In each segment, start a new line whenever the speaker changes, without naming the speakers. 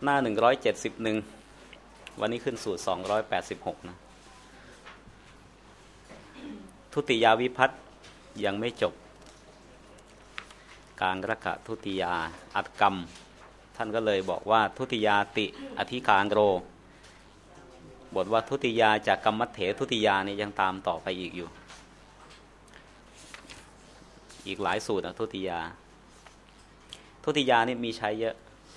หน้า171วันนี้ขึ้นสูตร286นะทุติยาวิภัตติยังไม่จบกางรกะทุติยาอัตกรรมท่านก็เลยบอกว่าทุติยาติอธิกางโรบทว่าทุติยาจากกรรมัตเถทุติยานี่ยังตามต่อไปอีกอยู่อีกหลายสูตรนะทุติยานี่มีใช้เยอะ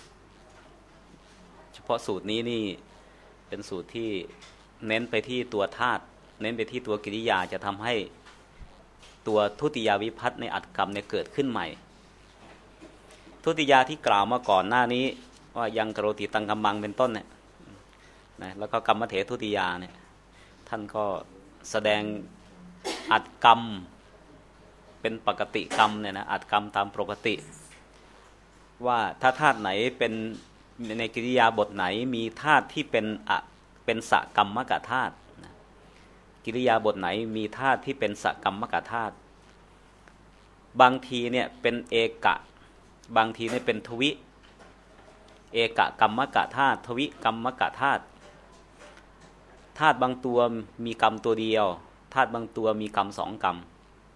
เฉพาะสูตรนี้นี่เป็นสูตรที่เน้นไปที่ตัวธาตุเน้นไปที่ตัวกิริยาจะทำให้ตัวทุติยาวิภัตติในอัตกรรมเนี่ยเกิดขึ้นใหม่ทุติยาที่กล่าวมาก่อนหน้านี้ว่ายังกโรติตังกัมมังเป็นต้นเนี่ยนะแล้วก็กรรมเถทุติยาเนี่ยท่านก็แสดงอัตกรรมเป็นปกติกรรมเนี่ยนะอัตกรรมตามปกติว่าถ้าธาตุไหนเป็นในกิริยาบทไหนมีธาตุที่เป็นสกรรมกธาตุกิริยาบทไหนมีธาตุที่เป็นสกรรมกธาตุบางทีเนี่ยเป็นเอกะบางทีเนี่ยเป็นทวิเอกะกรรมกธาตุทวิกรรมกธาตุธาตุบางตัวมีกรรมตัวเดียวธาตุบางตัวมีกรรมสองกรรม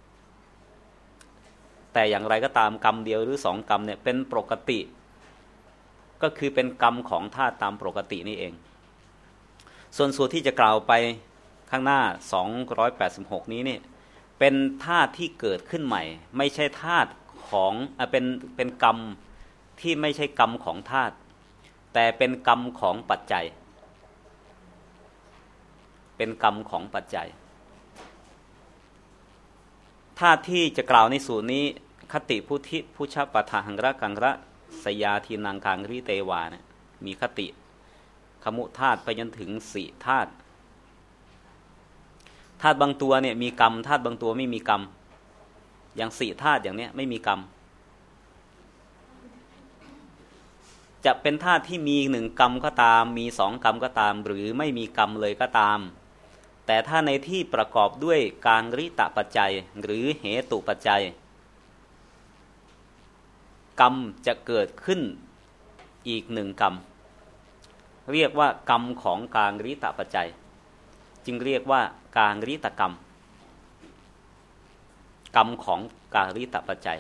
แต่อย่างไรก็ตามกรรมเดียวหรือสองกรรมเนี่ยเป็นปกติก็คือเป็นกรรมของธาตุตามปกตินี่เองส่วนที่จะกล่าวไปข้างหน้า286นี้เนี่ยเป็นธาตุที่เกิดขึ้นใหม่ไม่ใช่ธาตุของเป็นกรรมที่ไม่ใช่กรรมของธาตุแต่เป็นกรรมของปัจจัยเป็นกรรมของปัจจัยธาตุที่จะกล่าวในสูตรนี้คติพุทธิพุชปทาหังระกังระสยาทีนังกังริเตวาเนี่ยมีคติขมุธาตุไปจนถึง4ธาตุธาตุบางตัวเนี่ยมีกรรมธาตุบางตัวไม่มีกรรมอย่าง4ธาตุอย่างเนี้ยไม่มีกรรมจะเป็นธาตุที่มี1กรรมก็ตามมี2กรรมก็ตามหรือไม่มีกรรมเลยก็ตามแต่ถ้าในที่ประกอบด้วยกางริตปัจจัยหรือเหตุปัจจัยกรรมจะเกิดขึ้นอีก1กรรมเรียกว่ากรรมของกางริตปัจจัยจึงเรียกว่ากางริตกรรมกรรมของกางริตปัจจัย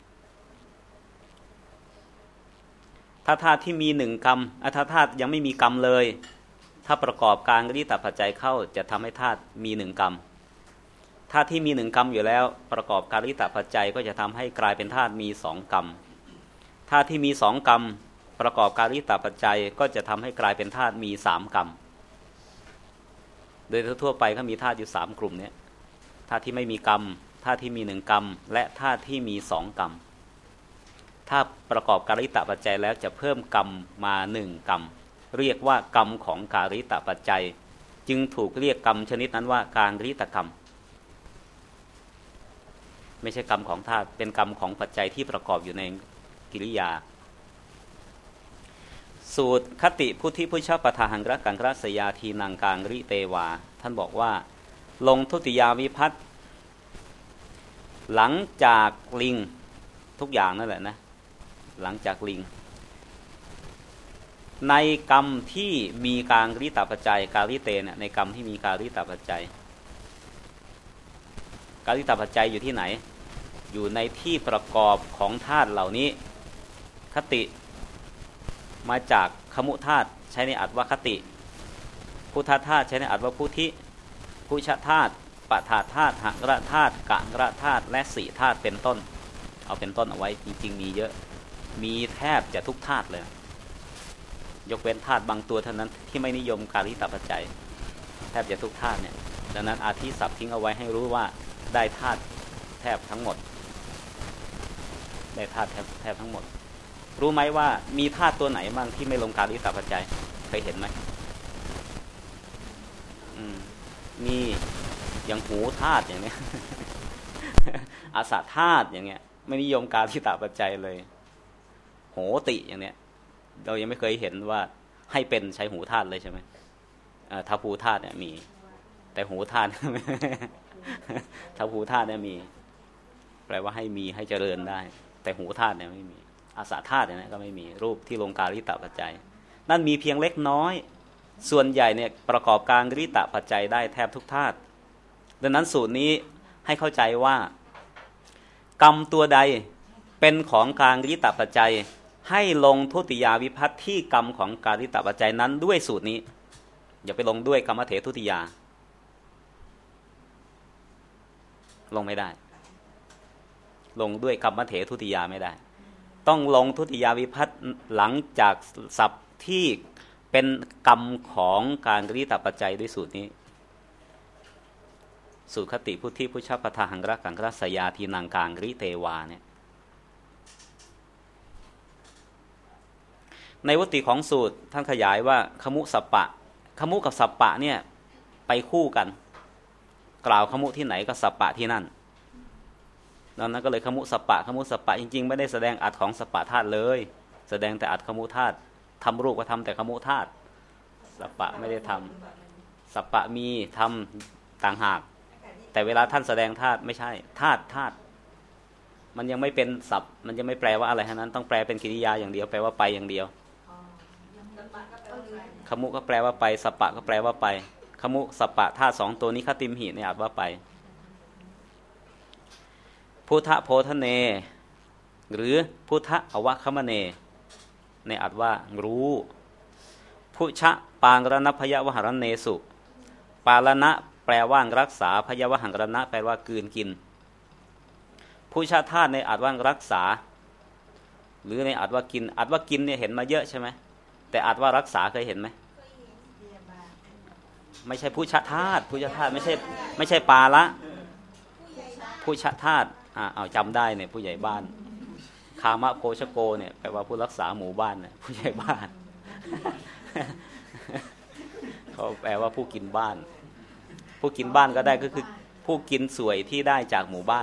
ถ้าธาตุที่มี1กรรมถ้าธาตุยังไม่มีกรรมเลยถ้าประกอบกางริตปัจจัยเข้าจะทำให้ธาตุมี1กรรมธาตุที่มี1กรรมอยู่แล้วประกอบกางริตปัจจัยก็จะทำให้กลายเป็นธาตุมี2กรรมธาตุที่มี2กรรมประกอบกางริตปัจจัยก็จะทำให้กลายเป็นธาตุมี3กรรมโดยทั่วไปก็มีธาตุอยู่3กลุ่มนี้ธาตุที่ไม่มีกรรมธาตุที่มี1กรรมและธาตุที่มี2กรรมถ้าประกอบกางริตปัจจัยแล้วจะเพิ่มกรรมมา1กรรมเรียกว่ากรรมของกางริตปัจจัยจึงถูกเรียกกรรมชนิดนั้นว่ากางริตกรรมไม่ใช่กรรมของธาตุเป็นกรรมของปัจจัยที่ประกอบอยู่ในกิริยาสูตรคติพุทธิพุชปทาหังระกังระสยาทีนังกังริเตวาท่านบอกว่าลงทุติยาวิภัตติหลังจากลิงทุกอย่างนั่นแหละนะหลังจากลิงในกรรมที่มีกางริตปัจจัยกาลิเตเนี่ยในกรรมที่มีกาลิตปัจจัยกาลิตปัจจัยอยู่ที่ไหนอยู่ในที่ประกอบของธาตุเหล่านี้คติมาจากขมุธาตุใช้ในอัตว่าคติพุทธธาตุใช้ในอัตว่าพุทธิพุชธาตุปฐาธาตุหังระธาตุกังระธาตุและ4ธาตุเป็นต้นเอาเป็นต้นเอาไว้จริงๆมีเยอะมีแทบจะทุกธาตุเลยยกเว้นธาตุบางตัวเท่านั้นที่ไม่นิยมกาลิตปัจจัยแทบจะทุกธาตุเนี่ยดังนั้นอาทิศัพท์ทิ้งเอาไว้ให้รู้ว่าได้ธาตุแทบทั้งหมดได้ธาตุแทบทั้งหมดรู้ไหมว่ามีธาตุตัวไหนบ้างที่ไม่ลงกาลิตปัจจัยเคยเห็นไหมมีอย่างหูธาตุอย่างเนี้ยอาสาธาตุอย่างเงี้ยไม่นิยมกาลิตปัจจัยเลยโหติอย่างเนี้ยเรายังไม่เคยเห็นว่าให้เป็นใช้หูธาตุเลยใช่ไหมทัพพูธาตุเนี่ยมีแต่หูธาตุทัพพูธาตุเนี่ยมีแปลว่าให้มีให้เจริญได้แต่หูธาตุเนี่ยไม่มีอาสาธาตุเนี่ยก็ไม่มีรูปที่ลงกาลิตปัจจัยนั่นมีเพียงเล็กน้อยส่วนใหญ่เนี่ยประกอบการกริตะปัจจัยได้แทบทุกธาตุดังนั้นสูตรนี้ให้เข้าใจว่ากรรมตัวใดเป็นของการกริตะปัจจัยให้ลงทุติยาวิภัตที่กรรมของการกริตะปัจจัยนั้นด้วยสูตรนี้อย่าไปลงด้วยกรรมเถทุติยาลงไม่ได้ลงด้วยกรรมเถทุติยาไม่ได้ต้องลงทุติยาวิภัตหลังจากศัพท์ที่เป็นกรรมของการกริตะปัจจัยด้วยสูตรนี้สูตรคติพุทธิพุชฌปทาหังรักขังรัสยาทีนังกางกริเตวาเนี่ยในวติของสูตรท่านขยายว่าขมุสัปปะขมุกับสัปปะเนี่ยไปคู่กันกล่าวขมุที่ไหนก็สัปปะที่นั่นดังนั้นก็เลยขมุสัปปะขมุสัปปะจริงๆไม่ได้แสดงอัตของสัปปะธาตุเลยแสดงแต่อัตขมุธาตุทำรูปก็ทำแต่ขมุธาตุสัปปะไม่ได้ทำสัปปะมีทำต่างหากแต่เวลาท่านแสดงธาตุไม่ใช่ธาตุมันยังไม่เป็นศัพท์มันยังไม่แปลว่าอะไรทั้งนั้นต้องแปลเป็นกริยาอย่างเดียวแปลว่าไปอย่างเดียวขมุก็แปลว่าไปสัปปะก็แปลว่าไปขมุสัปปะธาตุสองตัวนี้คติมหิเนี่ยอาจว่าไปพุทธโพธเนหรือพุทธอวคมเนในอัตว่ารู้พุชะปางรณพยวหรเนสุปาลนะแปลว่ารักษาพยวหังรณะแปลว่ากลืนกินพุชะธาตุในอัตว่ารักษาหรือในอัตว่ากินอัตว่ากินเนี่ยเห็นมาเยอะใช่ไหมแต่อัตว่ารักษาเคยเห็นไหมไม่ใช่พุชะธาตุพุชะธาตุไม่ใช่ปาละพุชะธาตุเอาจำได้เนี่ยผู้ใหญ่บ้านคามะโพชโกเนี่ยแปลว่าผู้รักษาหมู่บ้านเนี่ยผู้ใหญ่บ้านเขาแปลว่าผู้กินบ้านผู้กินบ้านก็ได้ก็คือผู้กินสวยที่ได้จากหมู่บ้าน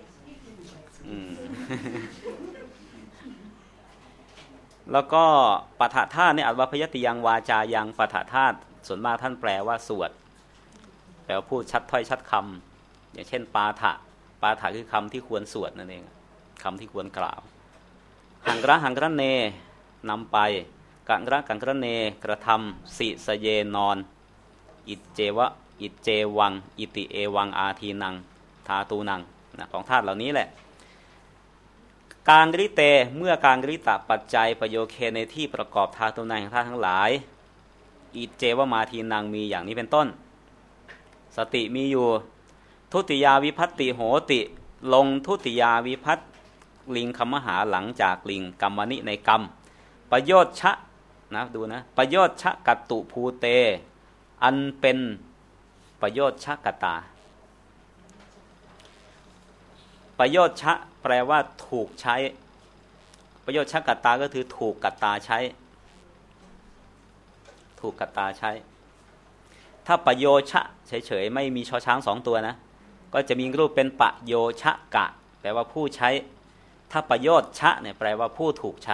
แล้วก็ปฐธาตุเนี่ยอัตวพยติยังวาจายังปฐธาตุส่วนมากท่านแปลว่าสวดแปลว่าพูดชัดถ้อยชัดคำอย่างเช่นปาฐะคือคำที่ควรสวดนั่นเองคำที่ควรกล่าวหังระเนนำไปกังระเนกระทำสิสเยนอนอิเจวังอิติเอวังอาทีนังทาตูนังของธาตุเหล่านี้แหละการกริเตเมื่อการกริตะปัจจัยประโยเคในที่ประกอบธาตุนังของธาตุทั้งหลายอิเจวมาทีนังมีอย่างนี้เป็นต้นสติมีอยู่ทุติยาวิภัตติโหติลงทุติยาวิภัตลิงคมหาหลังจากลิงกรรมนิในกรรมประโยชน์ชะนะดูนะประโยชน์ชะกัตตุภูเตอันเป็นประโยชน์ชะกตาประโยชน์ชะแปลว่าถูกใช้ประโยชน์ชะกตาก็คือถูกกตาใช้ถูกกตาใช้ถ้าประโยชะเฉยๆไม่มีชอช้างสองตัวนะก็จะมีรูปเป็นประโยชะกะแปลว่าผู้ใช้ถ้าประโยชน์ชะเนี่ยแปลว่าผู้ถูกใช้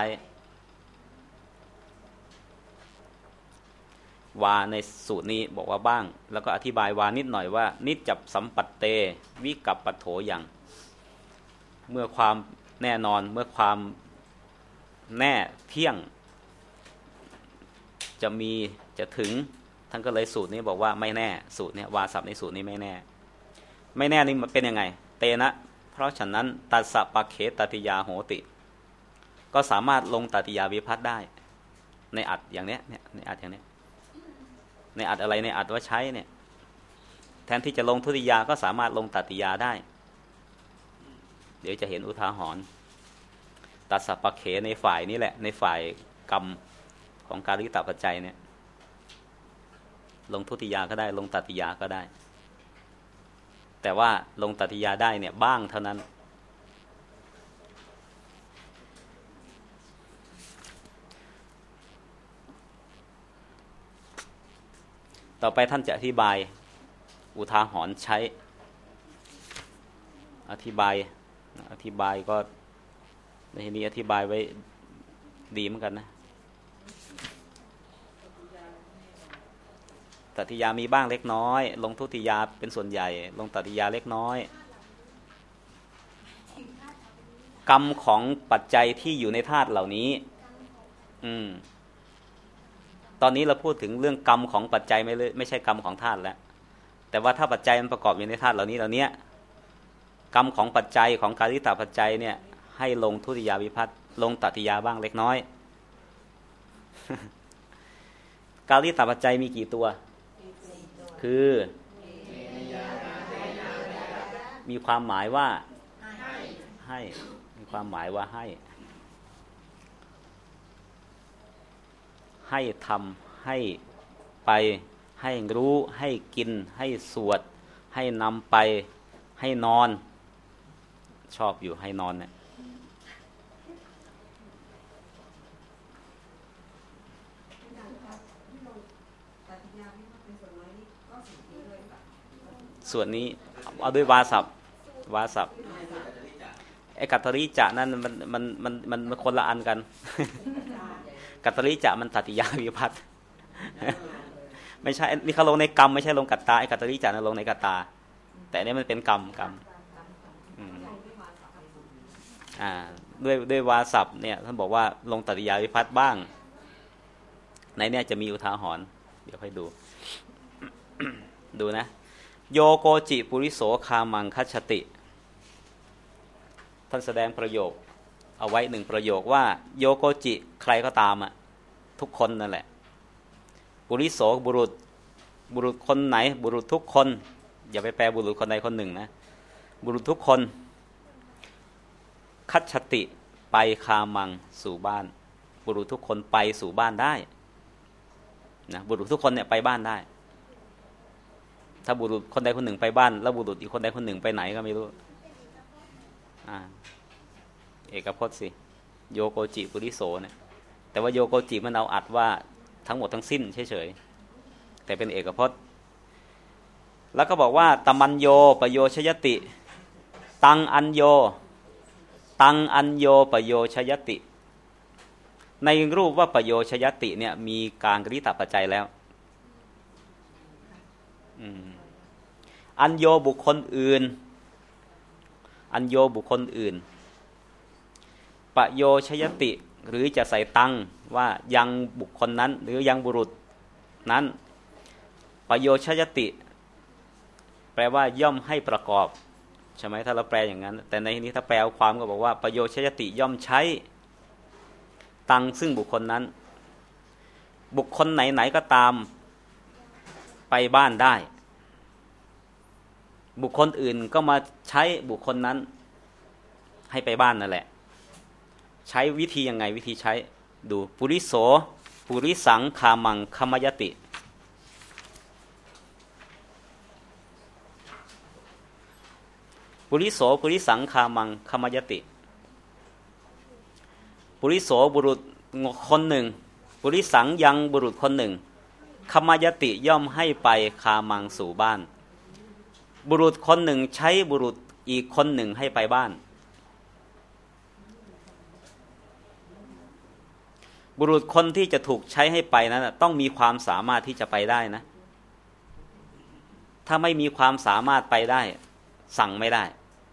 วาในสูตรนี้บอกว่าบ้างแล้วก็อธิบายวานิดหน่อยว่านิจจับสัมปัตเตวิกัปปโถยังเมื่อความแน่นอนเมื่อความแน่เที่ยงจะถึงท่านก็เลยสูตรนี้บอกว่าไม่แน่สูตรนี้วาสับในสูตรนี้ไม่แน่นี่มันเป็นยังไงเตนะเพราะฉะนั้นตัสสะปะเขตติยาโหติก็สามารถลงตติยาวิภัตได้ในอัดอย่างเนี้ยในอัดอย่างเนี้ยในอัดอะไรในอัดว่าใช้เนี่ยแทนที่จะลงทุติยาก็สามารถลงตติยาได้เดี๋ยวจะเห็นอุทาหรณ์ตัสสะปะเขในฝ่ายนี้แหละในฝ่ายกรรมของการิตปัจจัยเนี่ยลงทุติยาก็ได้ลงตติยาก็ได้แต่ว่าลงตติยาได้เนี่ยบ้างเท่านั้นต่อไปท่านจะอธิบายอุทาหรณ์ใช้อธิบายก็ในที่นี้อธิบายไว้ดีเหมือนกันนะตติยามีบ้างเล็กน้อยลงทุติยาเป็นส่วนใหญ่ลงตติยาเล็กน้อยกรรมของปัจจัยที่อยู่ในธาตุเหล่านี้ตอนนี้เราพูดถึงเรื่องกรรมของปัจจัยไม่ใช่กรรมของธาตุแล้วแต่ว่าถ้าปัจจัยมันประกอบอยู่ในธาตุเหล่านี้กรรมของปัจจัยของการิตปัจจัยเนี่ยให้ลงทุติยาวิภัตติลงตติยาบ้างเล็กน้อย การิตปัจจัยมีกี่ตัวคือมีความหมายว่าให้มีความหมายว่าให้ทำให้ไปให้รู้ให้กินให้สวดให้นำไปให้นอนชอบอยู่ให้นอนเนี่ยส่วนนี้เอาด้วยวาสับไอ้กัตตริจะนั่นมันคนละอันกันกัตตริจะมันตติยาวิภัตติไม่ใช่นี่เขาลงในกรรมไม่ใช่ลงกัตตาไอ้กัตตริจะนั่นลงในกัตตาแต่นี่มันเป็นกรรมด้วยวาสับเนี่ยท่านบอกว่าลงตติยาวิภัตติบ้างในเนี่ยจะมีอุทาหรณ์เดี๋ยวให้ดู ดูนะโยโกจิปุริโสคามังคัจฉติท่านแสดงประโยคเอาไว้หนึ่งประโยคว่าโยโกจิใครก็ตามทุกคนนั่นแหละปุริโสบุรุษคนไหนบุรุษทุกคนอย่าไปแปลบุรุษคนใดคนหนึ่งนะบุรุษทุกคนคัจฉติไปคามังสู่บ้านบุรุษทุกคนไปสู่บ้านได้นะบุรุษทุกคนเนี่ยไปบ้านได้ถ้าบุรุษคนใดคนหนึ่งไปบ้านแล้วบุรุษอีกคนใดคนหนึ่งไปไหนก็ไม่รู้เอกพจน์สิโยโกจิปุริโสเนี่ยแต่ว่าโยโกจิมันเอาอัดว่าทั้งหมดทั้งสิ้นเฉยๆแต่เป็นเอกพจน์แล้วก็บอกว่าตมัญโยปโยชยติตังอัญโยปโยชยติในรูปว่าปโยชยติเนี่ยมีการกริตปัจจัยแล้วอัญโยบุคคลอื่นปโยชยติหรือจะใส่ตังว่ายังบุคคลนั้นหรือยังบุรุษนั้นปโยชยติแปลว่าย่อมให้ประกอบใช่ไหมถ้าเราแปลอย่างนั้นแต่ในที่นี้ถ้าแปลความก็บอกว่าปโยชยติย่อมใช้ตังซึ่งบุคคลนั้นบุคคลไหนๆก็ตามไปบ้านได้บุคคลอื่นก็มาใช้บุคคลนั้นให้ไปบ้านนั่นแหละใช้วิธียังไงวิธีใช้ดูปุริโสปุริสังคามังคมยติปุริโสปุริสังคามังคมยติปุริโสบุรุษคนหนึ่งปุริสังยังบุรุษคนหนึ่งคมยติย่อมให้ไปคามังสู่บ้านบุรุษคนหนึ่งใช้บุรุษอีกคนหนึ่งให้ไปบ้านบุรุษคนที่จะถูกใช้ให้ไปนั้นต้องมีความสามารถที่จะไปได้นะถ้าไม่มีความสามารถไปได้สั่งไม่ได้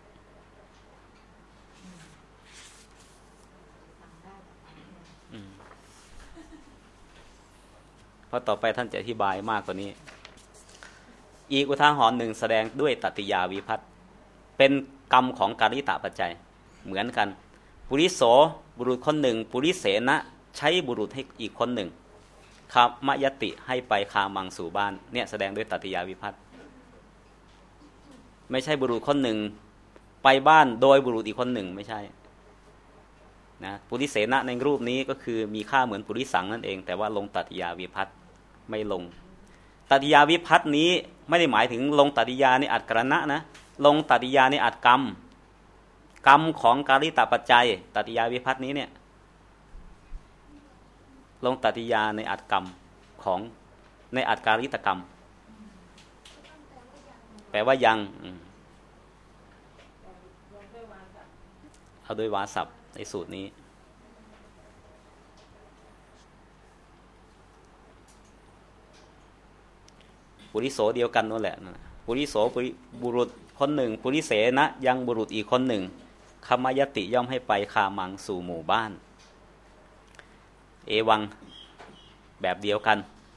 เพราะต่อไปท่านจะอธิบายมากกว่านี้อีกอุทาหรณ์หนึ่งแสดงด้วยตติยาวิภัตติเป็นกรรมของการิตปัจจัยเหมือนกันปุริโสบุรุษคนหนึ่งปุริเสนะใช้บุรุษให้อีกคนหนึ่งคามยติให้ไปคามังสู่บ้านเนี่ยแสดงด้วยตติยาวิภัตติไม่ใช่บุรุษคนหนึ่งไปบ้านโดยบุรุษอีกคนหนึ่งไม่ใช่นะปุริเสนะในรูปนี้ก็คือมีค่าเหมือนปุริสังนั่นเองแต่ว่าลงตติยาวิภัตติไม่ลงตติยาวิภัตตินี้ไม่ได้หมายถึงลงตติยาในอัตกรณะนะลงตติยาในอัตกรรมของการิตปัจจัยตติยาวิภัตตินี้เนี่ยลงตติยาในอัตกรรมของในอัตการิตกรรมแปลว่ายังเอาด้วยวาสับในสูตรนี้ปุริโสเดียวกันนั่นแหละปุริโสบุรุษคนหนึ่งปุริเสนะยังบุรุษอีกคนหนึ่งคมยติย่อมให้ไปคามังสู่หมู่บ้านเอวังแบบเดียวกัน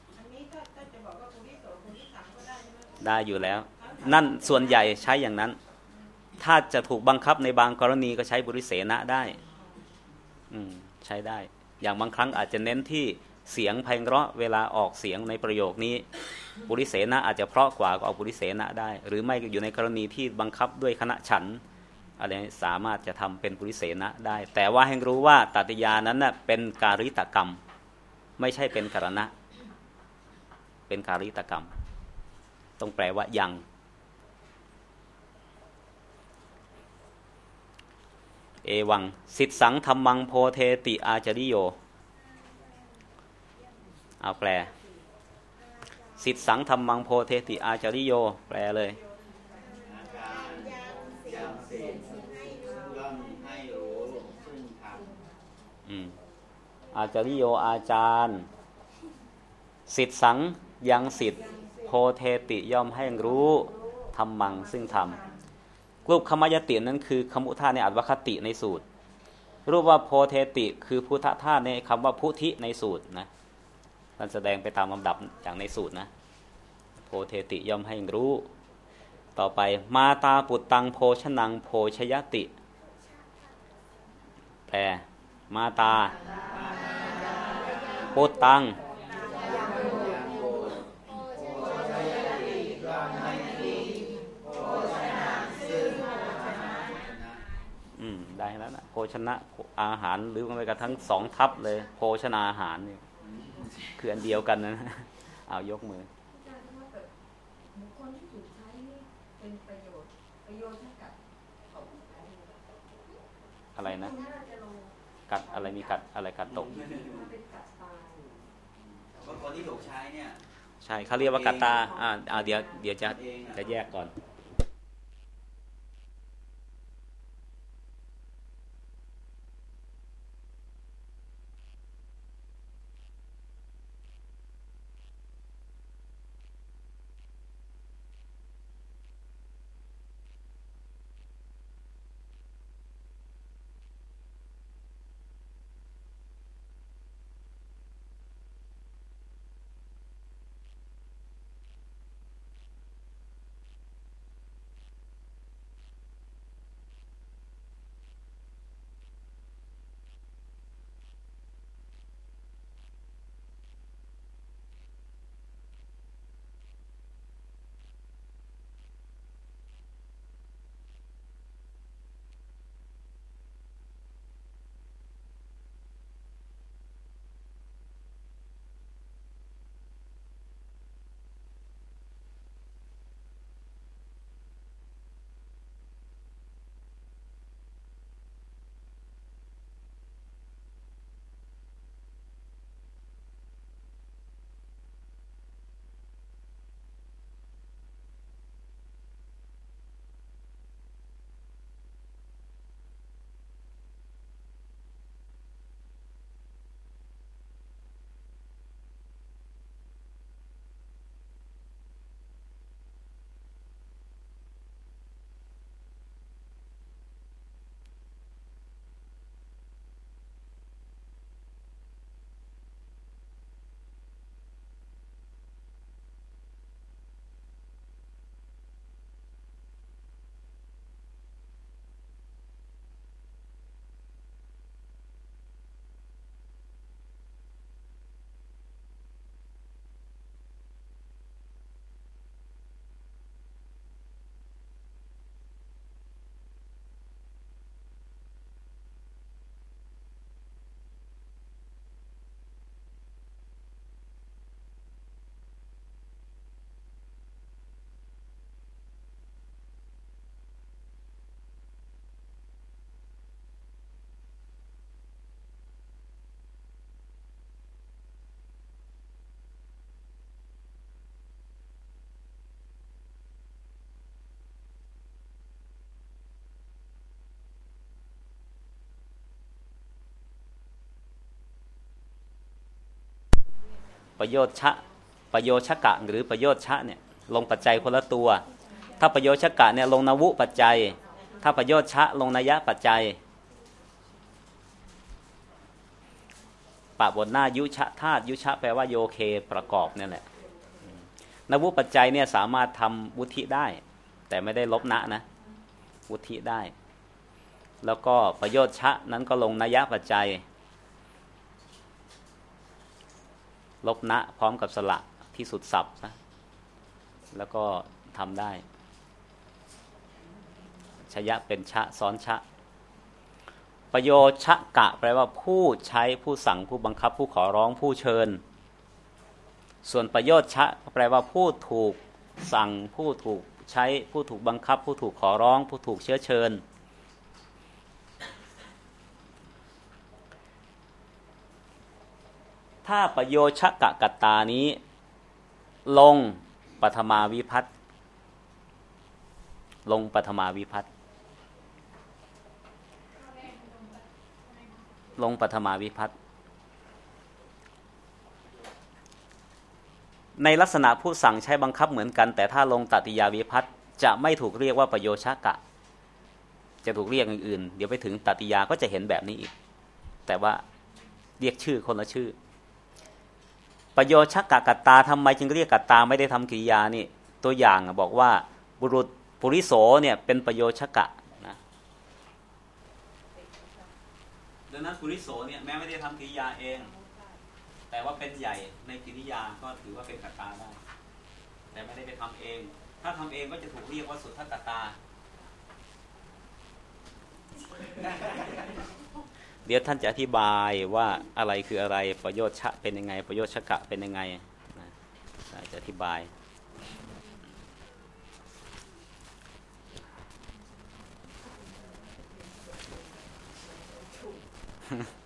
ได้อยู่แล้วนั่นส่วนใหญ่ใช้อย่างนั้นถ้าจะถูกบังคับในบางกรณีก็ใช้ปุริเสนะได้ใช้ได้อย่างบางครั้งอาจจะเน้นที่เสียงไพเราะเวลาออกเสียงในประโยคนี้ปุริเสนะอาจจะเพราะกว่าก็เอาปุริเสนะได้หรือไม่อยู่ในกรณีที่บังคับด้วยคณะฉันท์อะไรสามารถจะทำเป็นปุริเสนะได้แต่ว่าให้รู้ว่าตติยานั้นน่ะเป็นการิตกรรมไม่ใช่เป็นกรณะเป็นการิตกรรมต้องแปลว่ายังเอวังสิทธังธัมมังโพเทติอาจาริโยเอาแปลสิทธังธัมมังโพเทติอาจาริโยแปลเลยอาจาริโยอาจารย์สิทธังยังสิทธิโพเทติย่อมให้รู้ธัมมังซึ่งธรรมรูปคมยตินั้นคือคมุธาในอัตวคติในสูตรรูปว่าโพเทติคือพุทธธาตุในคำว่าพุทธิในสูตรนะท่านแสดงไปตามลำดับจากในสูตรนะโพเทติย่อมให้รู้ต่อไปมาตาปุตตังโภชนังโภชยติแปลมาตาปุตตังได้แล้วนะโภชนะอาหารหรือไปกระทั่ง2 ทับเลยโภชนาอาหารนี่คืออันเดียวกันนะเอายกมืออะไรนะกัดอะไรมีกัดอะไรกัดตกว่าคนที่ถูกใช้เนี่ยใช่เขาเรียกว่ากัดตาเดี๋ยวจะแยกก่อนประโยชน์ชะประโยชกะหรือประโยชน์ชะเนี่ยลงปัจจัยคนละตัวถ้าประโยชกะเนี่ยลงนวุปัจจัยถ้าประโยชน์ชะลงนัยปัจจัยปะบนหน้ายุชะธาตุยุชะแปลว่าโยเคประกอบนี่แหละนวุปัจจัยเนี่ยสามารถทำวุฒิได้แต่ไม่ได้ลบนะวุฒิได้แล้วก็ประโยชน์ชะนั้นก็ลงนัยปัจจัยลบนะพร้อมกับสระที่สุดศัพท์นะแล้วก็ทำได้ชยะเป็นชะซ้อนชะประโยชะกะแปลว่าผู้ใช้ผู้สั่งผู้บังคับผู้ขอร้องผู้เชิญส่วนประโยชน์ชะแปลว่าผู้ถูกสั่งผู้ถูกใช้ผู้ถูกบังคับผู้ถูกขอร้องผู้ถูกเชื้อเชิญถ้าประโยชะกะกัตตานี้ลงปฐมาวิภัตลงปฐมาวิภัตลงปฐมาวิภัตในลักษณะผู้สั่งใช้บังคับเหมือนกันแต่ถ้าลงตติยาวิภัตจะไม่ถูกเรียกว่าประโยชะกะจะถูกเรียกอย่างอื่นเดี๋ยวไปถึงตติยาก็จะเห็นแบบนี้อีกแต่ว่าเรียกชื่อคนละชื่อประโยชะกะกัตตาทำไมจึงเรียกกัตตาไม่ได้ทำกิริยานี่ตัวอย่างบอกว่าบุรุษปุริโสเนี่ยเป็นประโยชะกะนะดังนั้นปุริโสเนี่ยแม้ไม่ได้ทำกิริยาเองแต่ว่าเป็นใหญ่ในกิริยาก็ถือว่าเป็นกัตตาได้แต่ไม่ได้ไปทำเองถ้าทำเองก็จะถูกเรียกว่าสุทธกัตตาเดี๋ยวท่านจะอธิบายว่าอะไรคืออะไรประโยชน์ชะเป็นยังไงประโยชน์ชะกะเป็นยังไงนะจะอธิบาย